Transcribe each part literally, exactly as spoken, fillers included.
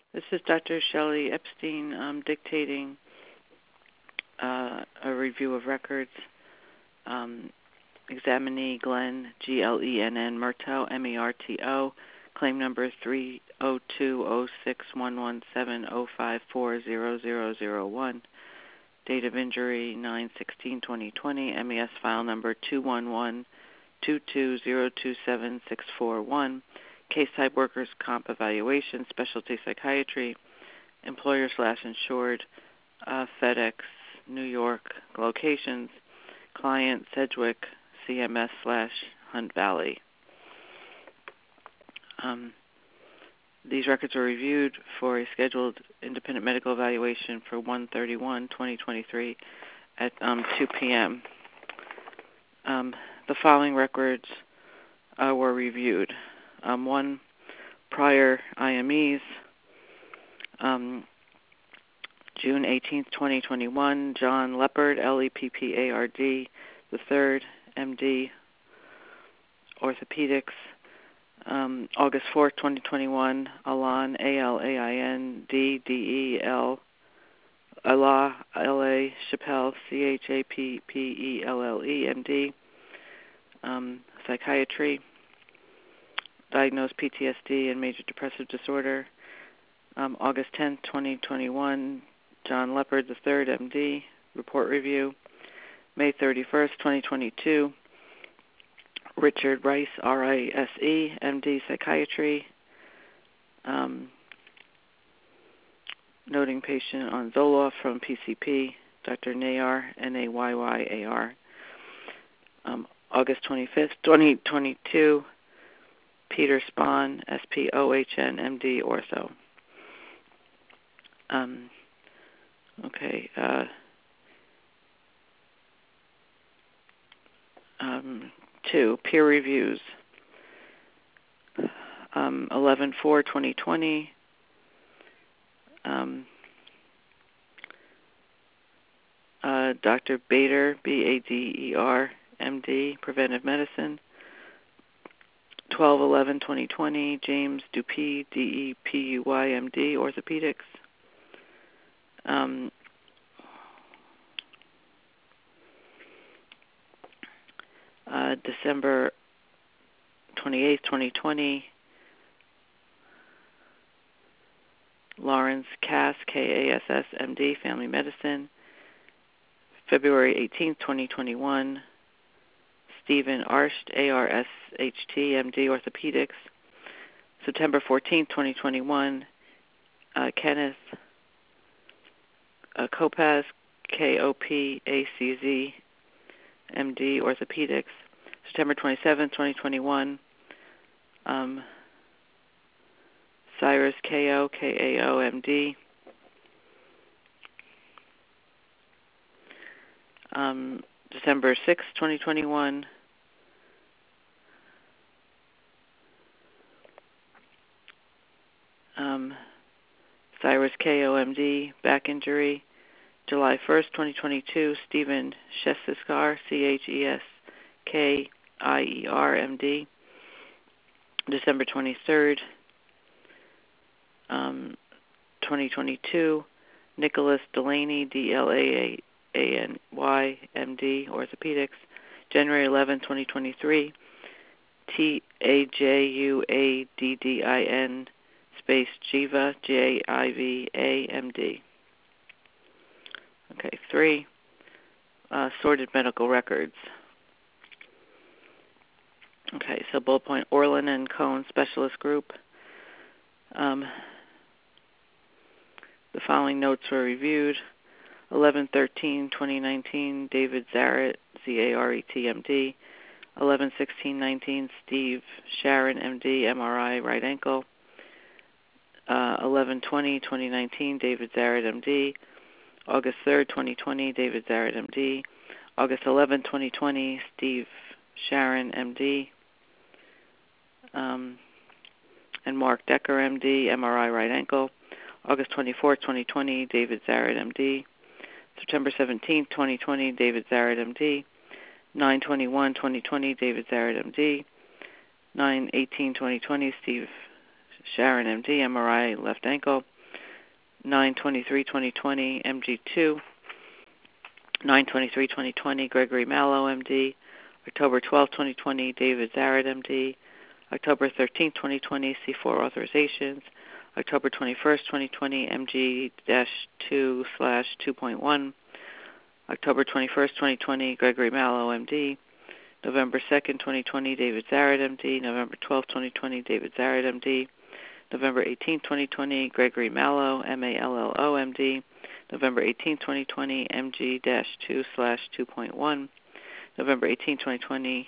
This is Doctor Shelley Epstein um, dictating uh, a review of records. Um, examinee Glenn, G L E N N, Murto, M E R T O, claim number three zero two zero six one one seven zero five four zero zero zero one, date of injury nine sixteen twenty twenty, M E S file number two one one two two zero two seven six four one, case type workers' comp evaluation, specialty psychiatry, employer slash insured, uh, FedEx, New York locations, client Sedgwick, C M S slash Hunt Valley. Um, these records are reviewed for a scheduled independent medical evaluation for one thirty-one twenty twenty-three at um, two p.m. Um, the following records uh, were reviewed. Um, one, prior I M Es, um, June eighteenth, twenty twenty-one, John Leopard, L E P P A R D, the third, M D, Orthopedics. Um, August fourth, twenty twenty-one, Alan, A L A I N, D D E L, Allah, L A, Chappelle, C H A P P E L L E, M D, um, psychiatry, diagnosed P T S D and major depressive disorder. Um, August tenth, twenty twenty-one, John Leopard the third, M D, report review. May thirty-first, twenty twenty-two, Richard Rice, R I S E, M D, psychiatry. Um, noting patient on Zoloft from P C P, Doctor Nayar, N A Y Y A R. Um, August twenty-fifth, twenty twenty-two, Peter Spahn, S P O H N, M D, ortho. Um, okay. Uh, um, two, peer reviews. Um, eleven four twenty twenty. Um, uh, Doctor Bader, B A D E R, M D, preventive medicine. twelve eleven twenty twenty, James Dupuy, D E P U Y, M D, orthopedics. Um, uh, December twenty-eighth, twenty twenty, Lawrence Cass, K A S S, M D, family medicine. February eighteenth, twenty twenty-one, Stephen Arsht, A R S H T, M D, orthopedics. September fourteenth, twenty twenty-one, uh, Kenneth uh, Kopaz, K O P A C Z, M D, orthopedics. September twenty-seventh, twenty twenty-one, um, Cyrus K O, K A O, M D. Um, December sixth, twenty twenty-one, um, Cyrus K O, M D, back injury. July first, twenty twenty-two, Stephen Shesiskar, C H E S K I E R, M D. December twenty-third, um, twenty twenty-two, Nicholas Delaney, D L A A N Y, M D, orthopedics. January eleventh, twenty twenty-three, T A J U A D D I N space Jiva, J I V A, M D. Okay, three, uh, sorted medical records. Okay, so bullet point, Orlin and Cohn Specialist Group. Um, the following notes were reviewed. eleven thirteen twenty nineteen, David Zaret, Z A R E T, M D. eleven sixteen nineteen, Steve Sharon, M D, M R I, right ankle. Uh, eleven twenty twenty nineteen, David Zaret, M D. August third, twenty twenty, David Zaret, M D. August eleventh, twenty twenty, Steve Sharon, M D. Um, and Mark Decker, M D, M R I, right ankle. August twenty-fourth, twenty twenty, David Zaret, M D. September seventeenth, twenty twenty, David Zaret, M D. nine twenty-one twenty twenty, David Zaret, M D. nine eighteen twenty twenty, Steve Sharon, M D, M R I, left ankle. nine twenty-three twenty twenty, M G two. nine twenty-three twenty twenty, Gregory Mallow, M D. October twelfth, twenty twenty, David Zaret, M D. October thirteenth, twenty twenty, C four authorizations. October twenty-first, twenty twenty, M G two slash two point one. October twenty-first, twenty twenty, Gregory Mallow, M D. November second, twenty twenty, David Zaret, M D. November twelfth, twenty twenty, David Zaret, M D. November eighteenth, twenty twenty, Gregory Mallow, M A L L O, M D. November eighteenth, twenty twenty, M G two slash two point one. November eighteenth, twenty twenty,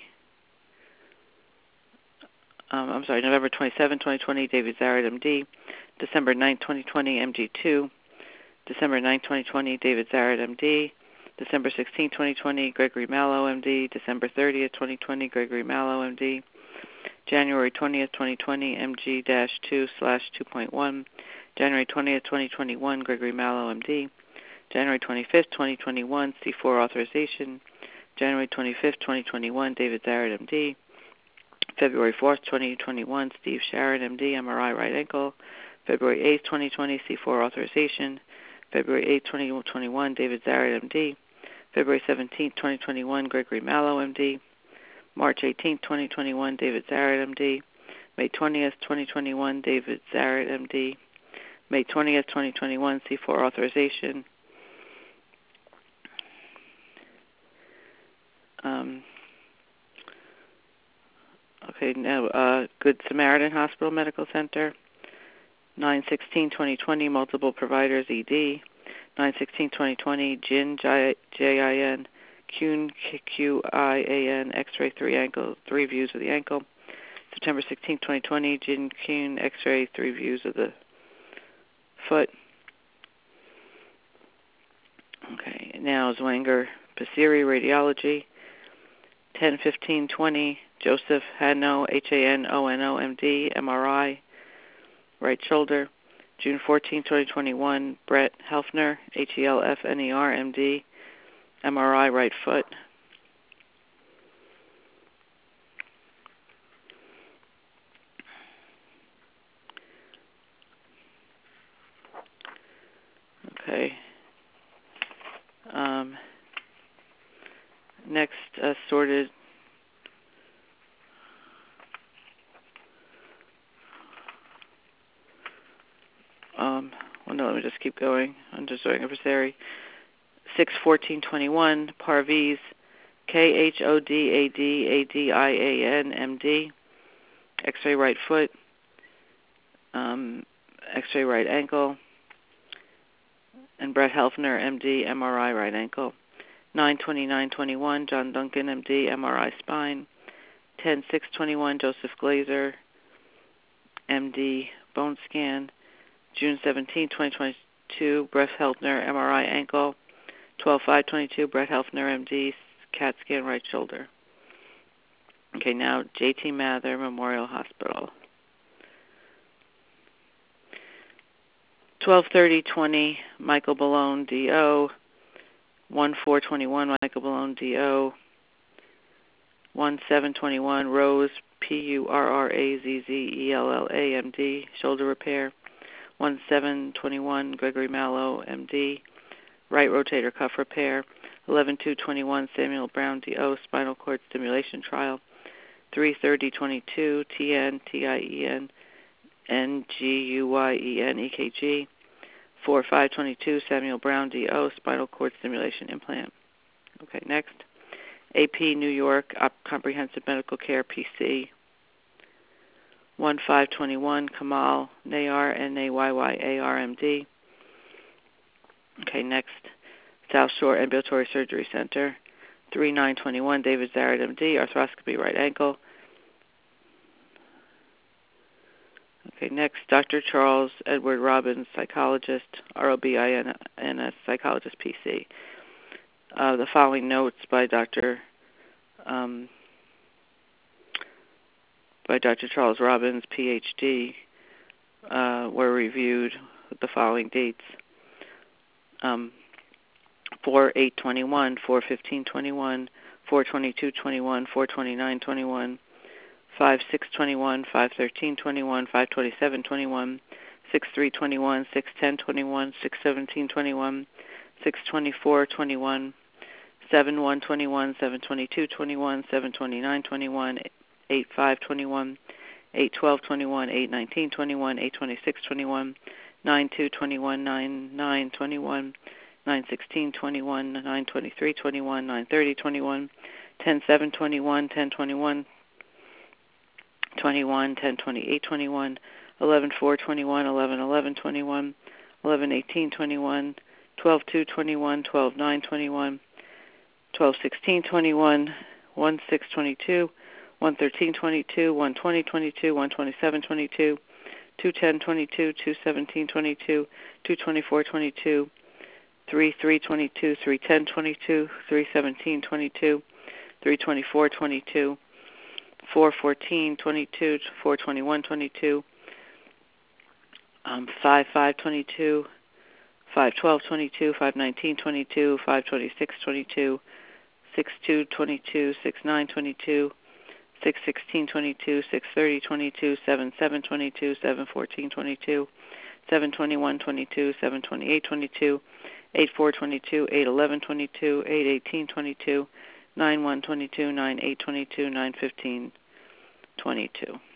um, I'm sorry, November twenty-seventh, twenty twenty, David Zaret, M D. December ninth, twenty twenty, M G two. December ninth, twenty twenty, David Zaret, M D. December sixteenth, twenty twenty, Gregory Mallow, M D. December thirtieth, twenty twenty, Gregory Mallow, M D. January twentieth, twenty twenty, M G two slash two point one. January twentieth, twenty twenty-one, Gregory Mallow, M D. January twenty-fifth, twenty twenty-one, C four authorization. January twenty-fifth, twenty twenty-one, David Zaret, M D. February fourth, twenty twenty-one, Steve Sharon, M D, M R I right ankle. February eighth, twenty twenty, C four authorization. February eighth, twenty twenty-one, David Zaret, M D. February seventeenth, twenty twenty-one, Gregory Mallow, M D. March eighteenth, twenty twenty-one, David Zaret, M D. May twentieth, twenty twenty-one, David Zaret, M D. May twentieth, twenty twenty-one, C four authorization. Um, okay, now, uh, Good Samaritan Hospital Medical Center. nine sixteen twenty twenty, multiple providers, E D. nine sixteen twenty twenty, Jin, J I N, Kuhn, Q I A N, X-ray three ankle, three views of the ankle. September sixteenth, twenty twenty, Jin Kuhn, X-ray, three views of the foot. Okay, now Zwanger, Pasiri, radiology. ten fifteen twenty, Joseph Hano, H A N O N O, M D, M R I, right shoulder. June fourteenth, twenty twenty-one, Brett Helfner, H E L F N E R, M D, M R I, right foot. Okay. Um, next, uh, sorted. Um, well, no, let me just keep going. I'm just doing a Pasiri. six fourteen twenty-one, Parviz, K H O D A D A D I A N, M D, X-ray right foot, um, X-ray right ankle, and Brett Helfner, M D, M R I right ankle. nine twenty-nine twenty-one, John Duncan, M D, M R I spine. ten six twenty-one, Joseph Glazer, M D, bone scan. June seventeenth, twenty twenty-two, Brett Helfner, M R I ankle. twelve five twenty-two, Brett Helfner, M D, CAT scan right shoulder. Okay, now J T Mather, Memorial Hospital. twelve thirty twenty, Michael Ballone, D O. one four twenty-one, Michael Ballone, D O. one seven twenty-one, Rose, P U R R A Z Z E L L A, M D, shoulder repair. one seven twenty-one, Gregory Mallow, M D, right rotator cuff repair. eleven two twenty-one, Samuel Brown, D O, spinal cord stimulation trial. three thirty twenty-two, T N, T I E N, N G U Y E N, E K G. four five twenty-two, Samuel Brown, D O, spinal cord stimulation implant. Okay, next. A P New York, Op- Comprehensive Medical Care, P C. one five twenty-one, Kamal Nayar, N A Y Y A R, M D. Okay, next. South Shore Ambulatory Surgery Center. three nine twenty-one, David Zaret, M D, arthroscopy right ankle. Okay, next, Doctor Charles Edward Robbins, psychologist, R O B I N S, psychologist, P C. Uh, the following notes by Doctor Um, by Doctor Charles Robbins, P H D, uh, were reviewed with the following dates. Um, four eight twenty-one, four fifteen twenty-one, four twenty-two twenty-one, four twenty-nine twenty-one, five six twenty-one, five thirteen twenty-one, five twenty-seven twenty-one, six three twenty-one, six ten twenty-one, six seventeen twenty-one, six twenty-four twenty-one, seven one twenty-one, seven twenty-two twenty-one, seven twenty-nine twenty-one, eight five twenty-one, eight twelve twenty-one, eight nineteen twenty-one, eight twenty-six twenty-one, nine two twenty-one, nine nine twenty-one, nine sixteen twenty-one, nine twenty-three twenty-one, nine thirty twenty-one, ten seven twenty-one, ten twenty-one twenty-one, ten twenty-eight twenty-one, eleven four twenty-one, eleven eleven twenty-one, eleven eighteen twenty-one, twelve two twenty-one, twelve nine twenty-one, twelve sixteen twenty-one, one six twenty-two, one thirteen twenty-two, one twenty twenty-two, one twenty-seven twenty-two, two ten twenty-two, two seventeen twenty-two, two twenty-four twenty-two, three three twenty-two, three ten twenty-two, three seventeen twenty-two, three twenty-four twenty-two, four fourteen twenty-two, four twenty-one twenty-two, um, five five twenty-two, five twelve twenty-two, five nineteen twenty-two, five twenty-six twenty-two, six two twenty-two, six nine twenty-two, six sixteen twenty-two, six thirty twenty-two, seven seven twenty-two, seven fourteen twenty-two, seven twenty-one twenty-two, seven twenty-eight twenty-two, eight four twenty-two, eight eleven twenty-two, eight eighteen twenty-two, nine one twenty-two, nine eight twenty-two, nine fifteen twenty-two.